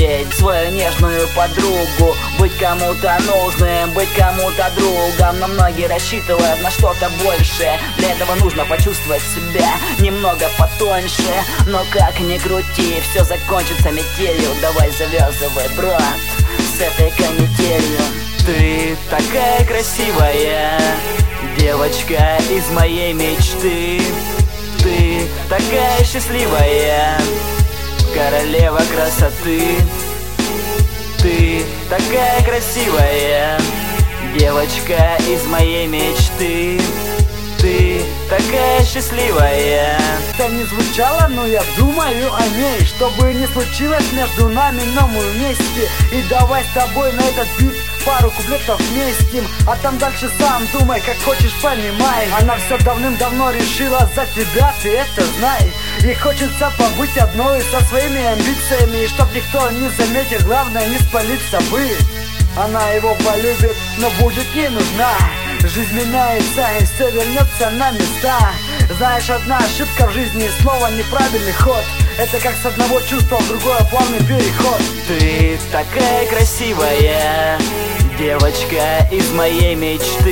бросить свою нежную подругу, быть кому-то нужным, быть кому-то другом. Но многие рассчитывают на что-то большее. Для этого нужно почувствовать себя немного потоньше. Но как ни крути, все закончится метелью. Давай завязывай, брат, с этой канителью. Ты такая красивая девочка из моей мечты. Ты такая счастливая королева красоты. Ты такая красивая девочка из моей мечты. Ты такая счастливая. Это не звучало, но я думаю о ней. Чтобы не случилось между нами, но мы вместе. И давай с тобой на этот бит пару куплетов вместим. А там дальше сам думай, как хочешь, понимай. Она все давным-давно решила за тебя, ты это знай. И хочется побыть одной со своими амбициями. И чтоб никто не заметил, главное не спалиться бы. Она его полюбит, но будет не нужна. Жизнь меняется и все вернется на места. Знаешь, одна ошибка в жизни и снова неправильный ход. Это как с одного чувства в другое плавный переход. Ты такая красивая девочка из моей мечты.